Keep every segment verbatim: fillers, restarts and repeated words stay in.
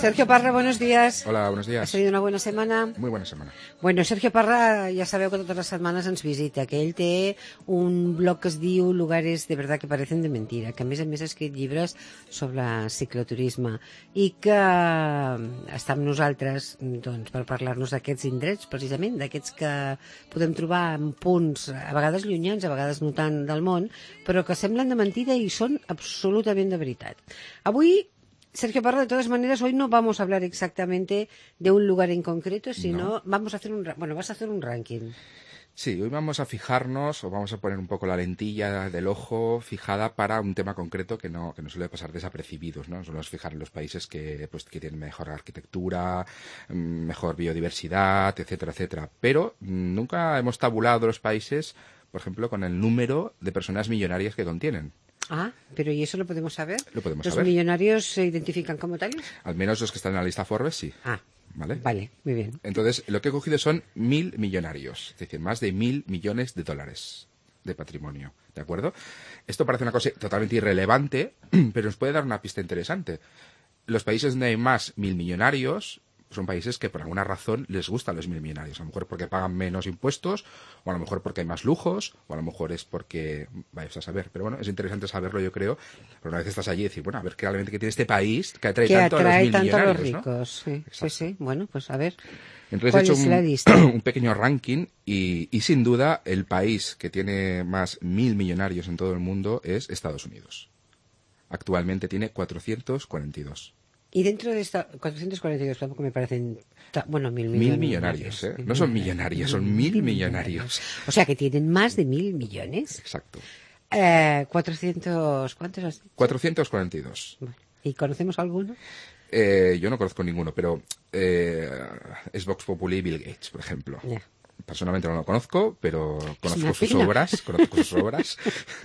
Sergio Parra, buenos días. Hola, buenos días. Has tenido una buena setmana? Muy buena setmana. Bueno, Sergio Parra, ja sabeu que totes les setmanes ens visita, que ell té un blog que es diu Lugares de verdad que parecen de mentira, que a més a més ha escrit llibres sobre cicloturisme i que està amb nosaltres doncs, per parlar-nos d'aquests indrets, precisament, d'aquests que podem trobar en punts a vegades llunyans, a vegades no tant del món, però que semblen de mentida i són absolutament de veritat. Avui, Sergio Parra, de todas maneras, hoy no vamos a hablar exactamente de un lugar en concreto, sino no. vamos a hacer un, bueno, vas a hacer un ranking. Sí, hoy vamos a fijarnos o vamos a poner un poco la lentilla del ojo fijada para un tema concreto que no, que no suele pasar desapercibidos, ¿no? Solemos fijar en los países que, pues, que tienen mejor arquitectura, mejor biodiversidad, etcétera, etcétera. Pero nunca hemos tabulado los países, por ejemplo, con el número de personas millonarias que contienen. Ah, pero ¿y eso lo podemos saber? Lo podemos ¿Los saber. millonarios se identifican como tales? Al menos los que están en la lista Forbes, sí. Ah, ¿vale? Vale, muy bien. Entonces, lo que he cogido son mil millonarios, es decir, más de mil millones de dólares de patrimonio, ¿de acuerdo? Esto parece una cosa totalmente irrelevante, pero nos puede dar una pista interesante. Los países donde hay más mil millonarios son países que por alguna razón les gustan los mil millonarios. A lo mejor porque pagan menos impuestos, o a lo mejor porque hay más lujos, o a lo mejor es porque vayas a saber. Pero bueno, es interesante saberlo, yo creo. Pero una vez estás allí, decir, bueno, a ver qué realmente qué tiene este país que atrae que tanto atrae a los mil tanto millonarios, a los ricos, ¿no? sí, sí, sí. Bueno, pues a ver. Entonces ¿Cuál he hecho es un, la lista? un pequeño ranking y, y sin duda el país que tiene más mil millonarios en todo el mundo es Estados Unidos. Actualmente tiene cuatrocientos cuarenta y dos. Y dentro de esta cuatrocientos cuarenta y dos, tampoco me parecen, ta, bueno, mil millones. Mil millonarios, ¿eh? No son millonarios, son mil millonarios. O sea, que tienen más de mil millones. Exacto. Eh, cuatrocientos, ¿cuántos has dicho? cuatrocientos cuarenta y dos. ¿Y conocemos alguno? Eh, yo no conozco ninguno, pero eh, es Vox Populi Bill Gates, por ejemplo. Yeah. Personalmente no lo conozco, pero conozco sus pena. obras, conozco sus obras.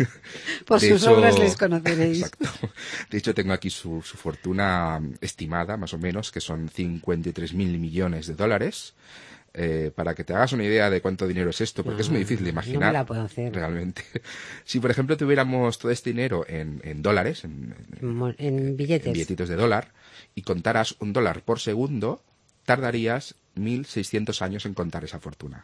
Por De sus hecho, obras les conoceréis. Exacto. De hecho, tengo aquí su, su fortuna estimada, más o menos, que son cincuenta y tres mil millones de dólares. Eh, para que te hagas una idea de cuánto dinero es esto, porque no, es muy difícil de imaginar. No me la puedo hacer. Realmente. Si, por ejemplo, tuviéramos todo este dinero en, en dólares, en, en, en billetes, en billetitos de dólar, y contaras un dólar por segundo, tardarías mil seiscientos años en contar esa fortuna.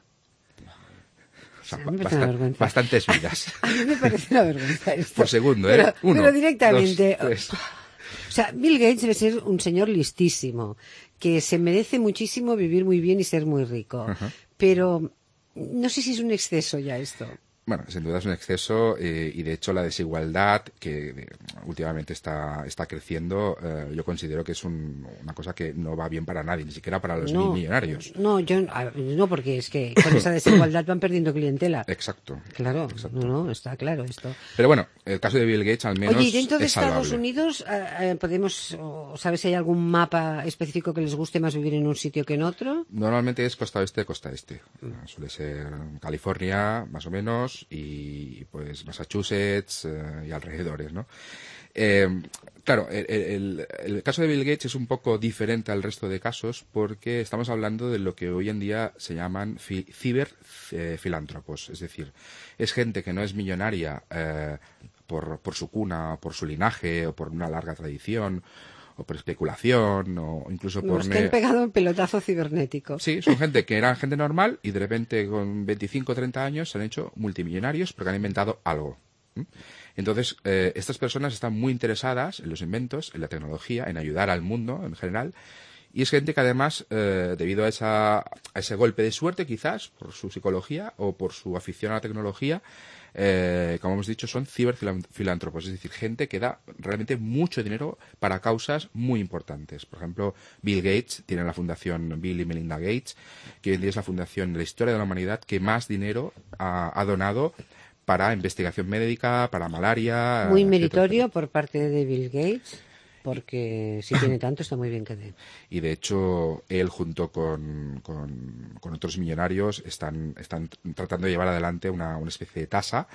O sea, bast bastantes vidas. A mí me parece una vergüenza esto. Por segundo, pero, ¿eh? Uno, pero directamente. Dos, tres. O sea, Bill Gates debe ser un señor listísimo, que se merece muchísimo vivir muy bien y ser muy rico. Uh-huh. Pero no sé si es un exceso ya esto. Bueno, sin duda es un exceso eh, y de hecho la desigualdad que eh, últimamente está, está creciendo, eh, yo considero que es un, una cosa que no va bien para nadie, ni siquiera para los no, mil millonarios. No, yo no, porque es que con esa desigualdad van perdiendo clientela. Exacto. Claro, exacto. no, no, está claro esto. Pero bueno, el caso de Bill Gates al menos Oye, ¿y dentro de es Estados salvable. Unidos eh, podemos, o sabes si hay algún mapa específico que les guste más vivir en un sitio que en otro? Normalmente es costa oeste, costa este. Mm. Suele ser California, más o menos, y pues Massachusetts eh, y alrededores, ¿no? Eh, claro, el, el, el caso de Bill Gates es un poco diferente al resto de casos porque estamos hablando de lo que hoy en día se llaman fi ciberfilántropos, es decir, es gente que no es millonaria eh, por, por su cuna, por su linaje o por una larga tradición, o por especulación, o incluso por... Los que han pegado un pelotazo cibernético. Sí, son gente que era gente normal y de repente con veinticinco o treinta años se han hecho multimillonarios porque han inventado algo. Entonces, eh, estas personas están muy interesadas en los inventos, en la tecnología, en ayudar al mundo en general. Y es gente que además, eh, debido a, esa, a ese golpe de suerte quizás, por su psicología o por su afición a la tecnología, Eh, como hemos dicho, son ciberfilántropos, es decir, gente que da realmente mucho dinero para causas muy importantes. Por ejemplo, Bill Gates tiene la fundación Bill y Melinda Gates, que hoy en día es la fundación de la historia de la humanidad que más dinero ha, ha donado para investigación médica, para malaria. Muy meritorio etcétera, etcétera. Por parte de Bill Gates. Porque si tiene tanto está muy bien que dé. Y de hecho, él junto con, con, con otros millonarios están, están tratando de llevar adelante una, una especie de tasa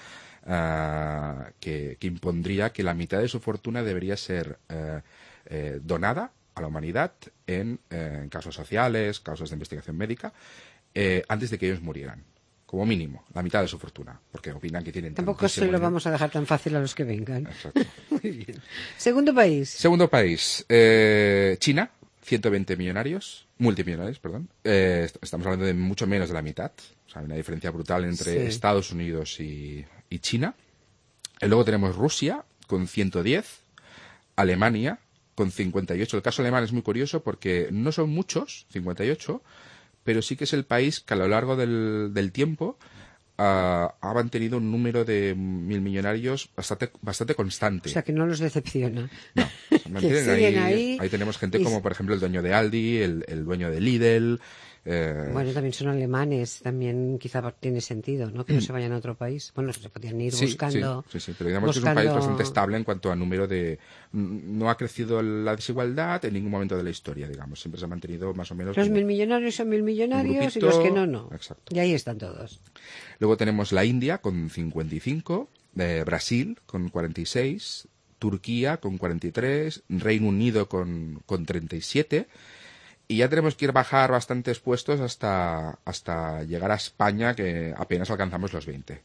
uh, que, que impondría que la mitad de su fortuna debería ser uh, eh, donada a la humanidad en, eh, en casos sociales, casos de investigación médica, eh, antes de que ellos murieran. Como mínimo, la mitad de su fortuna, porque opinan que tienen... Tampoco se lo vamos a dejar tan fácil a los que vengan. Exacto. Muy bien. Segundo país. Segundo país, eh, China, ciento veinte millonarios, multimillonarios, perdón. Eh, est- estamos hablando de mucho menos de la mitad. O sea, hay una diferencia brutal entre Sí. Estados Unidos y, y China. Y luego tenemos Rusia con ciento diez, Alemania con cincuenta y ocho. El caso alemán es muy curioso porque no son muchos, cincuenta y ocho, pero sí que es el país que a lo largo del, del tiempo ah, ha mantenido un número de mil millonarios bastante, bastante constante. O sea, que no los decepciona. No, se mantienen Que siguen ahí, ahí ahí tenemos gente y- como, por ejemplo, el dueño de Aldi, el, el dueño de Lidl. eh, Bueno, también son alemanes, también quizá tiene sentido, ¿no? Que no se vayan a otro país. Bueno, se podían ir sí, buscando... sí, sí, sí, pero digamos que es un buscando- país bastante estable en cuanto a número de... No ha crecido la desigualdad en ningún momento de la historia, digamos. Siempre se ha mantenido más o menos... Los como- mil millonarios son mil millonarios y grupito, los que no, no. exacto. Y ahí están todos. Luego tenemos la India con cincuenta y cinco, eh, Brasil con cuarenta y seis, Turquía con cuarenta y tres, Reino Unido con, con treinta y siete, y ya tenemos que ir bajar bastantes puestos hasta, hasta llegar a España, que apenas alcanzamos los veinte.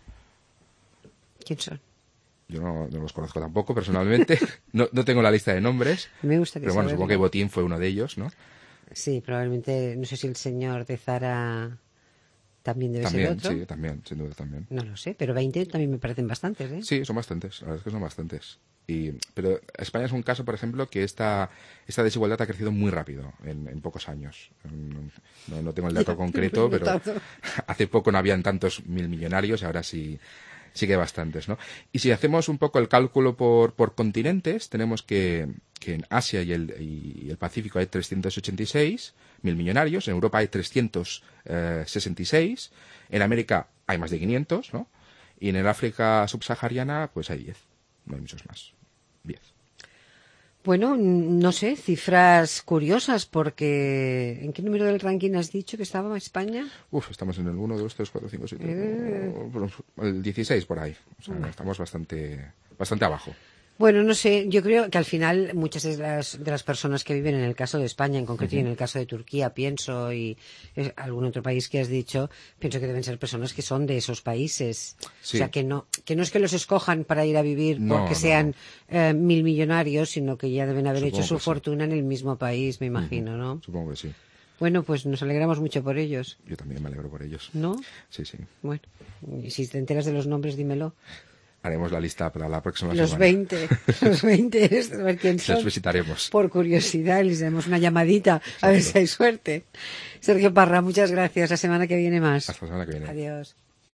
¿Quién son? Yo no, no los conozco tampoco personalmente, no, no tengo la lista de nombres, Me gustaría pero bueno, saberlo. supongo que Botín fue uno de ellos, ¿no? Sí, probablemente, no sé si el señor de Zara también debe También, ser otro. sí, también, sin duda también. No lo sé, pero veinte también me parecen bastantes, ¿eh? Sí, son bastantes, la verdad es que son bastantes. Y, pero España es un caso, por ejemplo, que esta, esta desigualdad ha crecido muy rápido en, en pocos años. No, no tengo el dato concreto, No pero tanto. hace poco no habían tantos mil millonarios, ahora sí, sí que hay bastantes, ¿no? Y si hacemos un poco el cálculo por, por continentes, tenemos que, que en Asia y el, y el Pacífico hay trescientos ochenta y seis mil millonarios, en Europa hay trescientos sesenta y seis, en América hay más de quinientos, ¿no? Y en el África subsahariana, pues hay diez, no hay muchos más. diez. Bueno, no sé, cifras curiosas, porque ¿en qué número del ranking has dicho que estaba España? Uf, estamos en el uno, dos, tres, cuatro, cinco, siete, Eh. el dieciséis por ahí. O sea, estamos bastante, bastante abajo. Bueno, no sé, yo creo que al final muchas de las, de las personas que viven en el caso de España en concreto y en el caso de Turquía, pienso, y eh, algún otro país que has dicho, pienso que deben ser personas que son de esos países. Sí. O sea, que no, que no es que los escojan para ir a vivir No, porque no, sean eh, mil millonarios, sino que ya deben haber Supongo hecho su que sí. fortuna en el mismo país, me imagino, ¿no? Supongo que sí. Bueno, pues nos alegramos mucho por ellos, Yo también me alegro por ellos. ¿no? Sí, sí. Bueno, y si te enteras de los nombres, dímelo. Haremos la lista para la próxima Los semana. veinte, los veinte, es, a ver quién son. Los visitaremos. Por curiosidad, les damos una llamadita, a ver si hay suerte. Sergio Parra, muchas gracias. La semana que viene más. Hasta la semana que viene. Adiós.